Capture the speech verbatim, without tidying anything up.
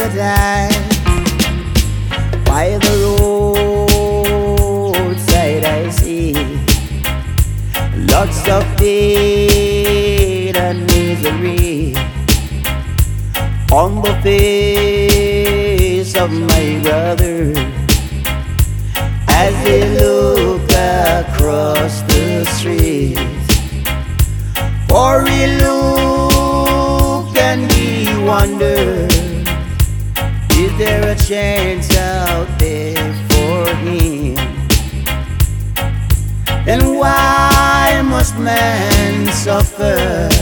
time. By the roadside I see lots of pain and misery on the face of my brother as they look across the street. For we look and we wonder, is there a chance out there for him? And why must man suffer